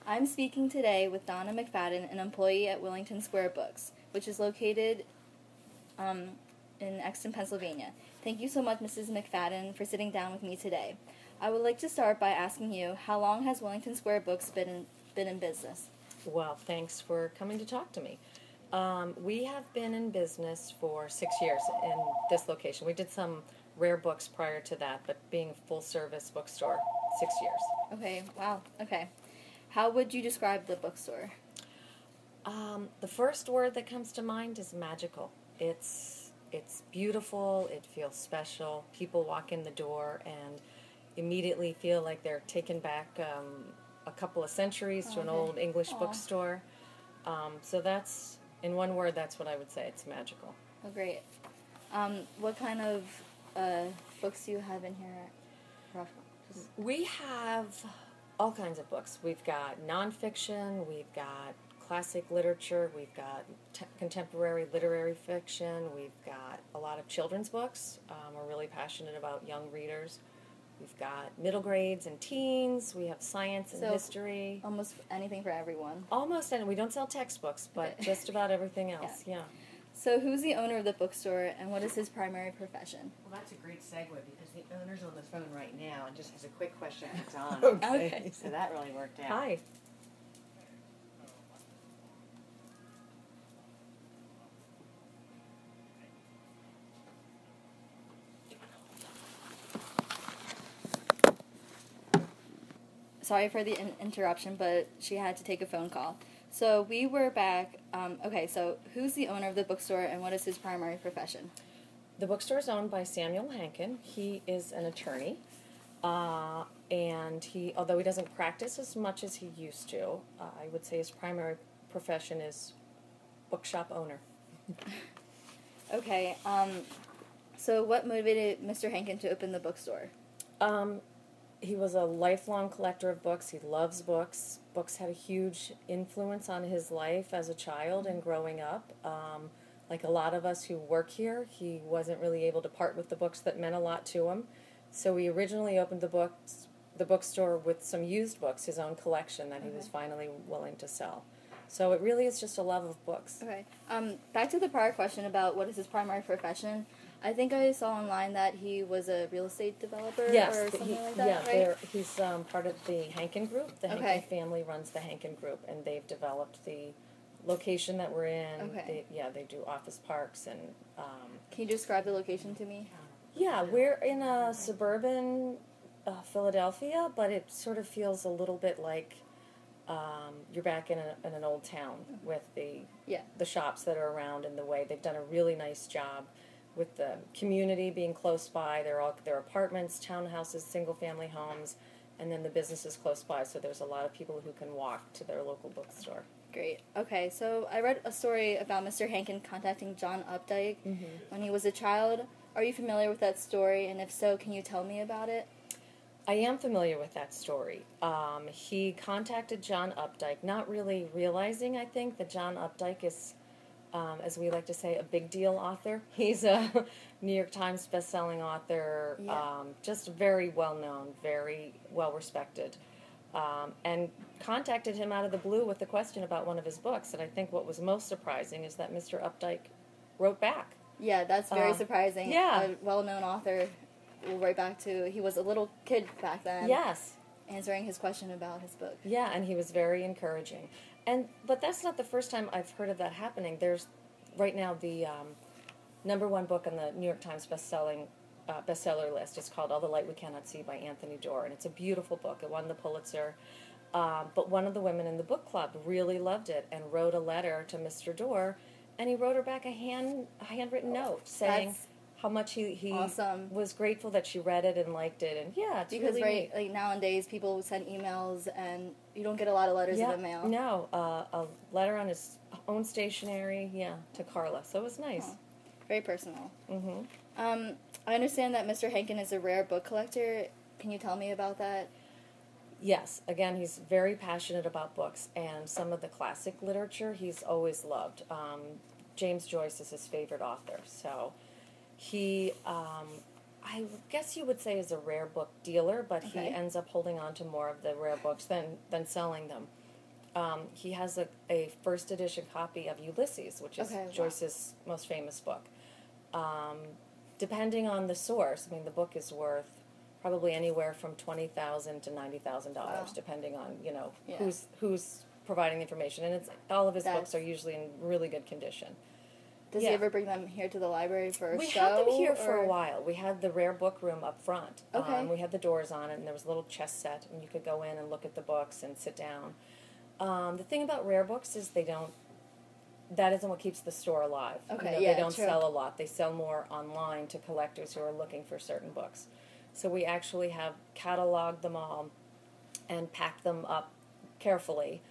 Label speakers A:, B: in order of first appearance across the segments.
A: I'm speaking today with Donna McFadden, an employee at Wellington Square Books, which is located in Exton, Pennsylvania. Thank you so much, Mrs. McFadden, for sitting down with me today. I would like to start by asking you, how long has Wellington Square Books been in business?
B: Well, thanks for coming to talk to me. We have been in business for 6 years in this location. We did some rare books prior to that, but being a full-service bookstore, 6 years.
A: Okay, wow, okay. How would you describe the bookstore?
B: The first word that comes to mind is magical. It's beautiful, it feels special. People walk in the door and immediately feel like they're taken back a couple of centuries to an old English bookstore. So that's, in one word, that's what I would say. It's magical.
A: Oh, great. What kind of books do you have in here at Ruffle?
B: We have all kinds of books. We've got nonfiction, we've got classic literature, we've got contemporary literary fiction, we've got a lot of children's books. We're really passionate about young readers. We've got middle grades and teens. We have science and history.
A: Almost anything for everyone.
B: Almost, and we don't sell textbooks, but just about everything else, yeah.
A: So who's the owner of the bookstore, and what is his primary profession?
C: Well, that's a great segue, because the owner's on the phone right now and just has a quick question for Don.
B: Okay.
C: So that really worked out.
B: Hi.
A: Sorry for the interruption, but she had to take a phone call. So we were back. So who's the owner of the bookstore, and what is his primary profession?
B: The bookstore is owned by Samuel Hankin. He is an attorney, and although he doesn't practice as much as he used to, I would say his primary profession is bookshop owner.
A: Okay. So what motivated Mr. Hankin to open the bookstore?
B: He was a lifelong collector of books. He loves books. Books had a huge influence on his life as a child and growing up. Like a lot of us who work here, he wasn't really able to part with the books that meant a lot to him. So he originally opened the bookstore with some used books, his own collection that he was finally willing to sell. So it really is just a love of books.
A: Okay. Back to the prior question about what is his primary profession. I think I saw online that he was a real estate developer or something like that, right?
B: He's part of the Hankin Group. The Hankin family runs the Hankin Group, and they've developed the location that we're in.
A: Okay.
B: They do office parks and...
A: Can you describe the location to me?
B: Yeah, we're in a suburban Philadelphia, but it sort of feels a little bit like you're back in an old town with the shops that are around and the way. They've done a really nice job with the community being close by. They're apartments, townhouses, single-family homes, and then the businesses close by, so there's a lot of people who can walk to their local bookstore.
A: Great. Okay, so I read a story about Mr. Hankin contacting John Updike when he was a child. Are you familiar with that story, and if so, can you tell me about it?
B: I am familiar with that story. He contacted John Updike, not really realizing, I think, that John Updike is... as we like to say, a big deal author. He's a New York Times best-selling author, just very well-known, very well-respected, and contacted him out of the blue with a question about one of his books. And I think what was most surprising is that Mr. Updike wrote back.
A: Yeah, that's very surprising.
B: Yeah.
A: A well-known author will write back to, he was a little kid back then.
B: Yes.
A: Answering his question about his book.
B: Yeah, and he was very encouraging. But that's not the first time I've heard of that happening. There's right now the #1 book on the New York Times bestseller list. It's called All the Light We Cannot See by Anthony Doerr, and it's a beautiful book. It won the Pulitzer. But one of the women in the book club really loved it and wrote a letter to Mr. Doerr, and he wrote her back a handwritten note saying how much he
A: awesome.
B: Was grateful that she read it and liked it. And yeah, it's
A: because
B: really neat.
A: Like nowadays people send emails and you don't get a lot of letters in the mail.
B: No, a letter on his own stationery, to Carla. So it was nice.
A: Oh, very personal.
B: Mm-hmm.
A: I understand that Mr. Hankin is a rare book collector. Can you tell me about that?
B: Yes. Again, he's very passionate about books, and some of the classic literature he's always loved. James Joyce is his favorite author, so he, I guess you would say, is a rare book dealer, but he ends up holding on to more of the rare books than selling them. He has a first edition copy of Ulysses, which is
A: Okay, wow.
B: Joyce's most famous book. Depending on the source, I mean, the book is worth probably anywhere from $20,000 to $90,000,
A: Wow.
B: depending on
A: Yeah.
B: who's providing the information. And it's all of his books
A: That's-
B: are usually in really good condition.
A: Does
B: Yeah.
A: he ever bring them here to the library for a
B: We
A: show?
B: had them here for
A: or-
B: a while. We had the rare book room up front.
A: Okay.
B: We had the doors on it, and there was a little chess set, and you could go in and look at the books and sit down. The thing about rare books is that isn't what keeps the store alive.
A: Okay,
B: They don't
A: true.
B: sell a lot. They sell more online to collectors who are looking for certain books. So we actually have cataloged them all and packed them up carefully.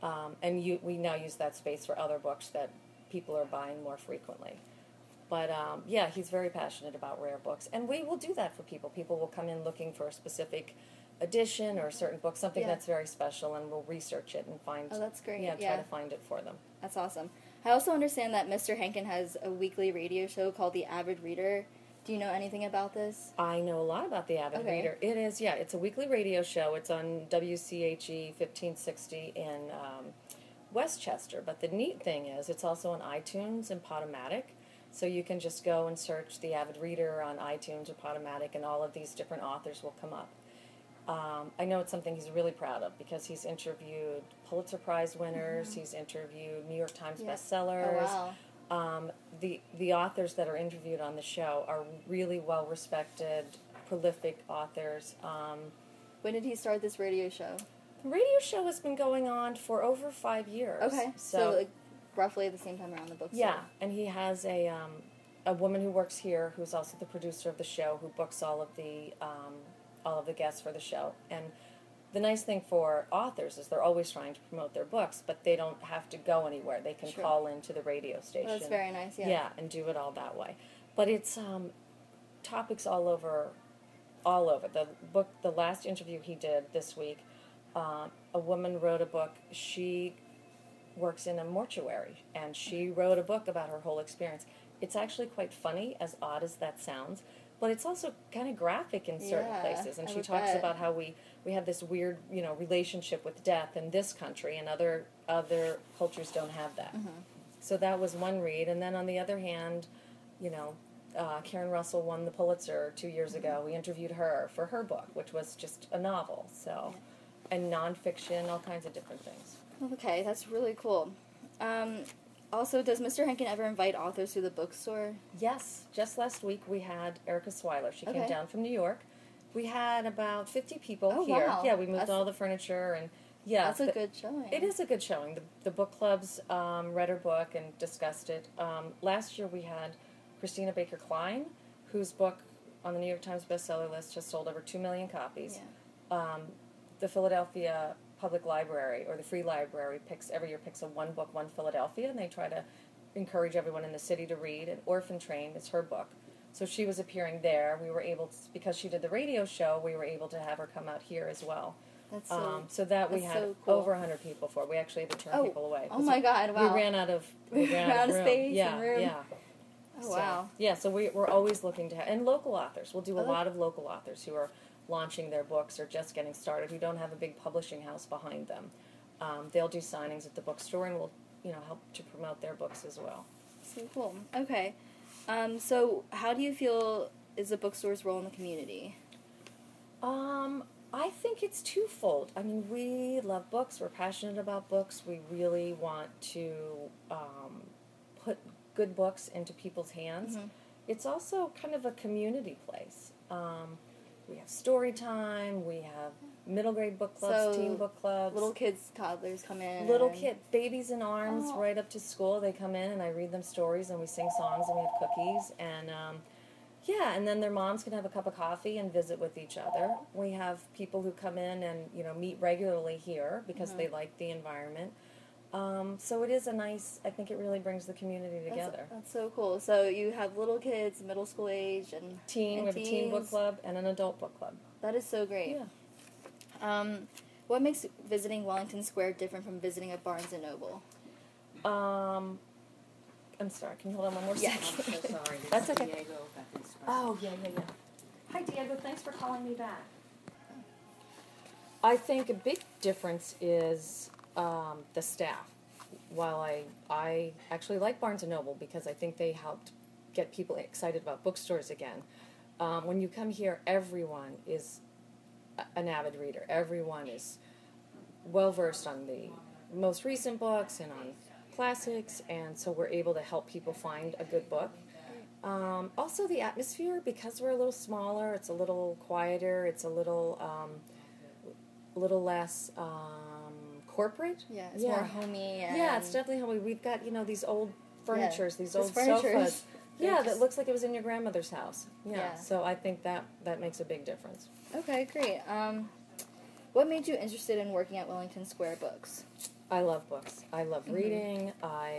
B: We now use that space for other books that people are buying more frequently. But yeah, he's very passionate about rare books, and we will do that for people. People will come in looking for a specific edition or a certain book, something
A: Yeah.
B: that's very special, and we'll research it and find.
A: Oh, that's great.
B: Yeah, try
A: Yeah.
B: to find it for them.
A: That's awesome. I also understand that Mr. Henkin has a weekly radio show called The Avid Reader. Do you know anything about this?
B: I know a lot about the Avid
A: Okay.
B: Reader. It is, yeah, it's a weekly radio show. It's on WCHE 1560 in Westchester. But the neat thing is, it's also on iTunes and Podomatic. So you can just go and search the Avid Reader on iTunes or Podomatic, and all of these different authors will come up. I know it's something he's really proud of because he's interviewed Pulitzer Prize winners. He's interviewed New York Times
A: Yeah.
B: bestsellers.
A: Oh, wow.
B: The authors that are interviewed on the show are really well respected, prolific authors.
A: When did he start this radio show?
B: The radio show has been going on for over 5 years.
A: Okay. So like, roughly at the same time around the bookstore.
B: yeah, and he has a woman who works here who's also the producer of the show, who books all of the guests for the show. And the nice thing for authors is they're always trying to promote their books, but they don't have to go anywhere. They can
A: Sure.
B: call into the radio station.
A: Well, that's very nice, yeah.
B: Yeah, and do it all that way. But it's topics all over. The last interview he did this week, a woman wrote a book. She works in a mortuary, and she wrote a book about her whole experience. It's actually quite funny, as odd as that sounds, but it's also kind of graphic in certain
A: Yeah,
B: places. And
A: I
B: she
A: would
B: talks
A: bet.
B: about how we have this weird, relationship with death in this country, and other cultures don't have that.
A: Mm-hmm.
B: So that was one read. And then on the other hand, Karen Russell won the Pulitzer 2 years
A: Mm-hmm.
B: ago. We interviewed her for her book, which was just a novel. So, and nonfiction, all kinds of different things.
A: Okay, that's really cool. Also, does Mr. Henkin ever invite authors to the bookstore?
B: Yes, just last week we had Erica Swiler. She came
A: Okay.
B: down from New York. We had about 50 people
A: Oh,
B: here.
A: wow.
B: Yeah, we moved
A: That's-
B: all the furniture, and yeah,
A: That's a good showing.
B: It is a good showing. The book clubs read her book and discussed it. Last year we had Christina Baker Klein, whose book on the New York Times bestseller list has sold over 2 million copies.
A: Yeah.
B: The Philadelphia Public Library, or the Free Library, every year picks a One Book, One Philadelphia, and they try to encourage everyone in the city to read. And Orphan Train is her book. So she was appearing there. We were able to, because she did the radio show, we were able to have her come out here as well.
A: That's so...
B: So that we
A: that's
B: had
A: so cool.
B: over 100 people for. We actually had to turn
A: Oh,
B: people away.
A: oh my God, wow.
B: We ran out of
A: We ran out of
B: room.
A: space
B: Yeah,
A: and room.
B: yeah.
A: Oh,
B: So,
A: wow.
B: Yeah, so we're always looking to have, and local authors. We'll do a
A: Oh.
B: lot of local authors who are launching their books or just getting started, who don't have a big publishing house behind them. They'll do signings at the bookstore, and we'll help to promote their books as well.
A: So cool. Okay. So how do you feel is the bookstore's role in the community?
B: I think it's twofold. I mean, we love books. We're passionate about books. We really want to put good books into people's hands.
A: Mhm.
B: It's also kind of a community place. We have story time. We have middle grade book clubs,
A: So,
B: teen book clubs.
A: Little kids, toddlers come in.
B: Little
A: and-
B: kid, babies in arms,
A: Oh.
B: right up to school. They come in and I read them stories and we sing songs and we have cookies and yeah, and then their moms can have a cup of coffee and visit with each other. We have people who come in and meet regularly here because they like the environment. So it is I think it really brings the community together.
A: That's so cool. So you have little kids, middle school age, and
B: We have a teen book
A: teens.
B: club and an adult book club.
A: That is so great.
B: Yeah.
A: What makes visiting Wellington Square different from visiting a Barnes & Noble?
B: I'm sorry, can you hold on one more
A: Yeah.
B: second?
C: I'm so sorry. This
B: That's
C: is
B: okay.
C: Diego back in Spain.
B: Oh, yeah. Hi, Diego. Thanks for calling me back. I think a big difference is the staff. While I actually like Barnes & Noble because I think they helped get people excited about bookstores again, when you come here, everyone is an avid reader. Everyone is well-versed on the most recent books and on classics, and so we're able to help people find a good book. Also, the atmosphere, because we're a little smaller, it's a little quieter, it's a little less corporate.
A: Yeah, it's more homey. And
B: yeah, it's definitely homey. We've got, these old furnitures, these old
A: furnitures.
B: sofas. Yeah, that looks like it was in your grandmother's house.
A: Yeah.
B: So I think that makes a big difference.
A: Okay, great. What made you interested in working at Wellington Square Books?
B: I love books. I love reading.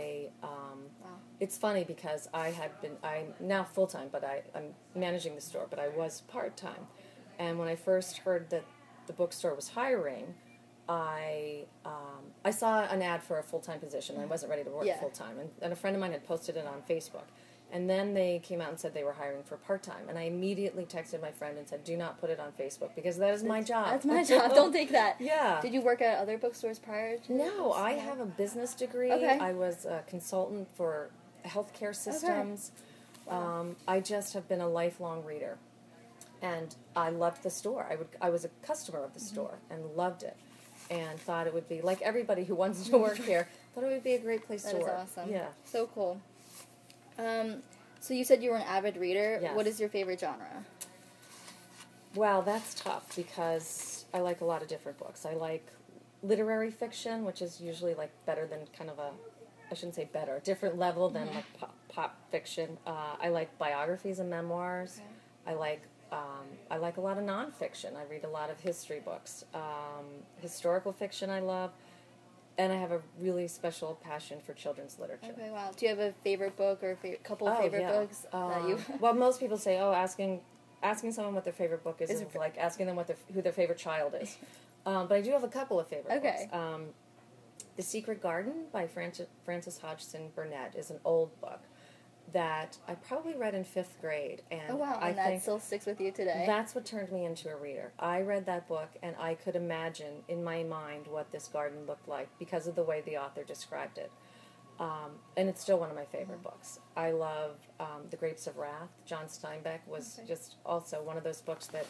B: It's funny because I'm now full-time, but I'm managing the store, but I was part-time. And when I first heard that the bookstore was hiring, I saw an ad for a full-time position. I wasn't ready to work full-time. And a friend of mine had posted it on Facebook. And then they came out and said they were hiring for part-time. And I immediately texted my friend and said, do not put it on Facebook because that is my job.
A: That's my job. Don't take that.
B: Yeah.
A: Did you work at other bookstores prior to
B: No, I have a business degree.
A: Okay.
B: I was a consultant for healthcare systems.
A: Okay. Wow.
B: I just have been a lifelong reader. And I loved the store. I was a customer of the store and loved it. And thought it would be, like everybody who wants to work here, thought it would be a great place to work.
A: That is awesome.
B: Yeah.
A: So cool. So you said you were an avid reader.
B: Yes.
A: What is your favorite genre?
B: Well, that's tough because I like a lot of different books. I like literary fiction, which is usually like better than kind of I shouldn't say better, a different level than like pop fiction. I like biographies and memoirs. Okay. I like a lot of nonfiction. I read a lot of history books. Historical fiction I love. And I have a really special passion for children's literature.
A: Okay, wow. Do you have a favorite book or couple of favorite books that you...
B: Well, most people say, asking someone what their favorite book is like asking them who their favorite child is. But I do have a couple of favorite books. The Secret Garden by Frances Hodgson Burnett is an old book that I probably read in 5th grade. And
A: and that still sticks with you today.
B: That's what turned me into a reader. I read that book, and I could imagine in my mind what this garden looked like because of the way the author described it. And it's still one of my favorite books. I love The Grapes of Wrath. John Steinbeck was just also one of those books that,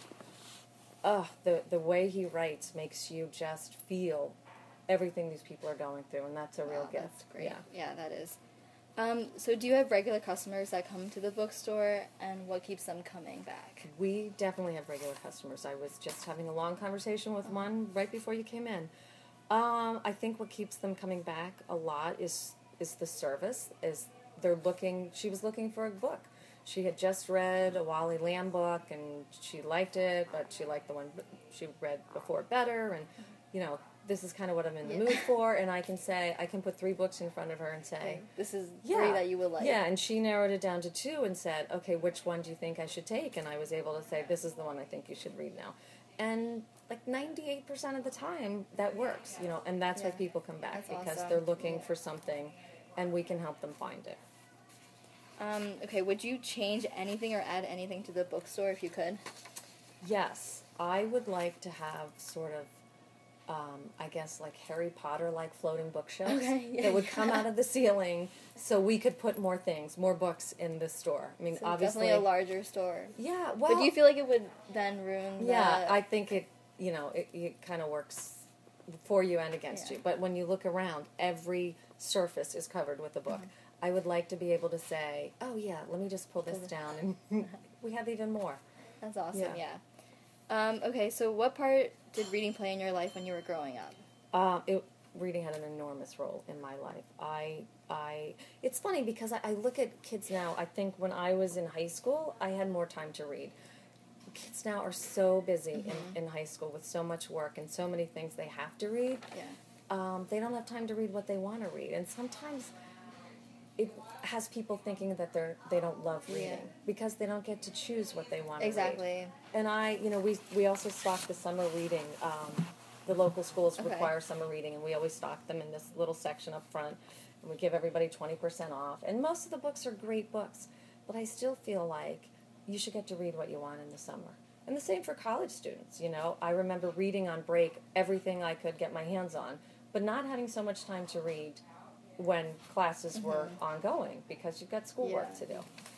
B: the way he writes makes you just feel everything these people are going through, and that's a real gift.
A: That's great. Yeah, that is. So do you have regular customers that come to the bookstore, and what keeps them coming back?
B: We definitely have regular customers. I was just having a long conversation with one right before you came in. I think what keeps them coming back a lot is the service. She was looking for a book. She had just read a Wally Lamb book, and she liked it, but she liked the one she read before better, and, this is kind of what I'm in the mood for, and I can put 3 books in front of her and say,
A: this is 3 that you would like.
B: Yeah, and she narrowed it down to 2 and said, okay, which one do you think I should take? And I was able to say, this is the one I think you should read now. And like 98% of the time, that works, and that's why people come back, because they're looking for something, and we can help them find it.
A: Okay, would you change anything or add anything to the bookstore if you could?
B: Yes, I would like to have sort of I guess like Harry Potter-like floating bookshelves that would come out of the ceiling, so we could put more books in the store. I mean,
A: so
B: obviously,
A: definitely a larger store.
B: Yeah, well,
A: but do you feel like it would then ruin?
B: Yeah, I think it. It kind of works for you and against you. But when you look around, every surface is covered with a book. I would like to be able to say, "Oh yeah, let me just pull this down," and we have even more.
A: That's awesome. Yeah. Okay, so what part did reading play in your life when you were growing up?
B: Reading had an enormous role in my life. It's funny because I look at kids now. I think when I was in high school, I had more time to read. Kids now are so busy in high school with so much work and so many things they have to read.
A: Yeah.
B: They don't have time to read what they want to read, and sometimes it has people thinking that they don't love reading because they don't get to choose what they want to read.
A: Exactly.
B: And we also stock the summer reading. The local schools require summer reading, and we always stock them in this little section up front, and we give everybody 20% off. And most of the books are great books, but I still feel like you should get to read what you want in the summer. And the same for college students, you know. I remember reading on break everything I could get my hands on, but not having so much time to read when classes were ongoing because you've got schoolwork to do.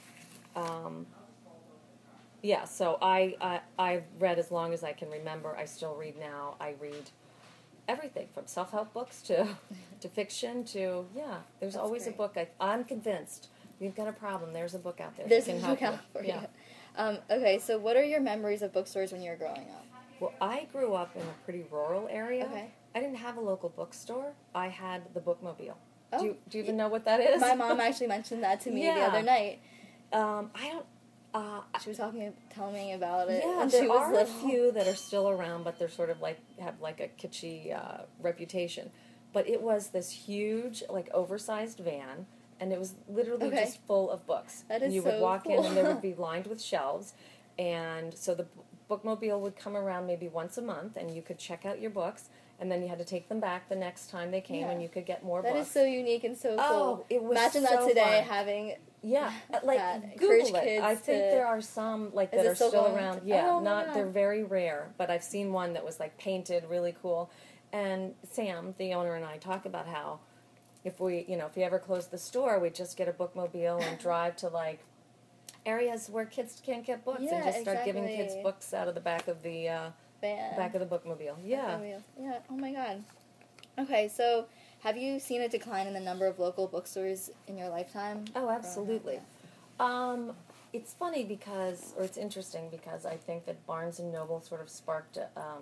B: So I've read as long as I can remember. I still read now. I read everything from self-help books to fiction to, there's always a book. I'm convinced you've got a problem. There's a book out there.
A: There's
B: that
A: a
B: can
A: book
B: help
A: out
B: you.
A: for you. Okay, so what are your memories of bookstores when you were growing up?
B: Well, I grew up in a pretty rural area.
A: Okay.
B: I didn't have a local bookstore. I had the Bookmobile.
A: Oh,
B: do you even know what that is?
A: My mom actually mentioned that to me the other night.
B: I don't.
A: She was telling me about it.
B: Yeah,
A: when
B: there
A: she was
B: are
A: little.
B: a few that are still around, but they're sort of have a kitschy reputation. But it was this huge, oversized van, and it was literally just full of books.
A: That is
B: and you
A: so
B: would walk
A: cool.
B: in, and there would be lined with shelves, and so the Bookmobile would come around maybe once a month, and you could check out your books, and then you had to take them back the next time they came, and you could get more books.
A: That is so unique and so cool.
B: Oh, it was
A: Imagine
B: so
A: that today,
B: fun.
A: having
B: Like
A: encourage
B: Google it.
A: kids
B: I think
A: to-
B: there are some that
A: it
B: are
A: still
B: still
A: going?
B: around. Yeah,
A: Oh, my God.
B: they're very rare, but I've seen one that was painted really cool. And Sam, the owner, and I talk about how if we ever close the store, we'd just get a Bookmobile and drive to areas where kids can't get books and just start giving kids
A: exactly.
B: books out of the back of the
A: Van.
B: Bookmobile. Yeah.
A: Yeah. Oh my God. Okay, so have you seen a decline in the number of local bookstores in your lifetime?
B: Oh, absolutely.
A: Yeah.
B: It's funny it's interesting because I think that Barnes and Noble sort of sparked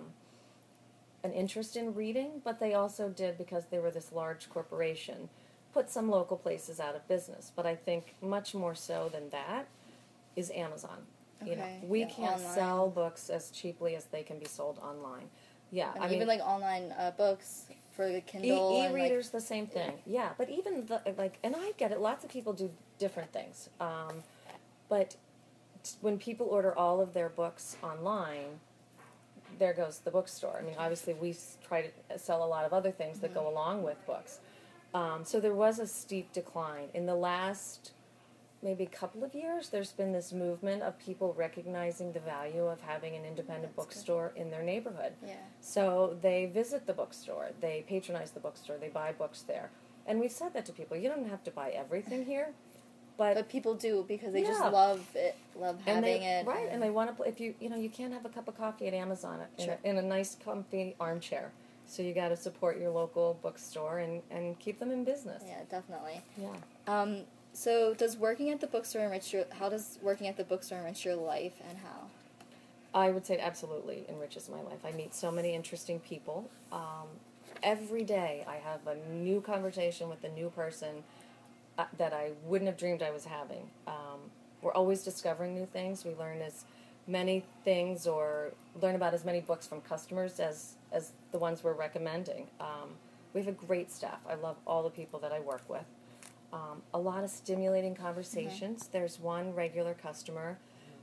B: an interest in reading, but they also did, because they were this large corporation, put some local places out of business. But I think much more so than that is Amazon. We can't
A: online.
B: sell books as cheaply as they can be sold online. Yeah,
A: I mean, even online books for the Kindle.
B: E-readers, the same thing. Yeah, but even and I get it. Lots of people do different things. But when people order all of their books online, there goes the bookstore. I mean, obviously we try to sell a lot of other things that go along with books. So there was a steep decline. In the last maybe couple of years, there's been this movement of people recognizing the value of having an independent bookstore in their neighborhood.
A: Yeah.
B: So they visit the bookstore, they patronize the bookstore, they buy books there. And we've said that to people. You don't have to buy everything here. But
A: people do, because they just
B: Yeah.
A: love it, love having it.
B: Right, and they want to. If you can't have a cup of coffee at Amazon in a nice, comfy armchair. So you got to support your local bookstore and keep them in business.
A: Yeah, definitely.
B: Yeah.
A: So does working at the bookstore how does working at the bookstore enrich your life, and how?
B: I would say it absolutely enriches my life. I meet so many interesting people. Every day I have a new conversation with a new person that I wouldn't have dreamed I was having. We're always discovering new things. We learn as many things or learn about as many books from customers as the ones we're recommending. We have a great staff. I love all the people that I work with. A lot of stimulating conversations. There's one regular customer.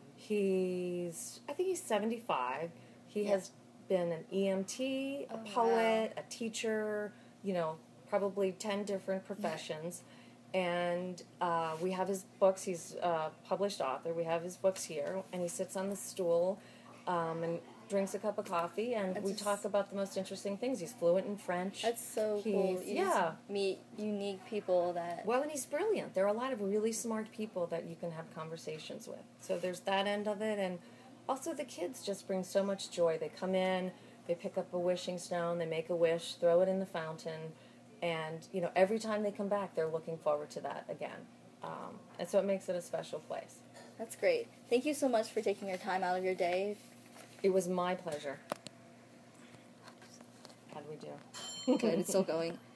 B: I think he's 75. He has been an EMT, a poet, a teacher, probably 10 different professions. And we have his books. He's a published author. We have his books here. And he sits on the stool and drinks a cup of coffee. And we talk about the most interesting things. He's fluent in French.
A: That's so cool. You just meet unique people that...
B: Well, and he's brilliant. There are a lot of really smart people that you can have conversations with. So there's that end of it. And also the kids just bring so much joy. They come in, they pick up a wishing stone, they make a wish, throw it in the fountain. And, every time they come back, they're looking forward to that again. And so it makes it a special place.
A: That's great. Thank you so much for taking your time out of your day.
B: It was my pleasure. How do we do?
A: Good, it's still going.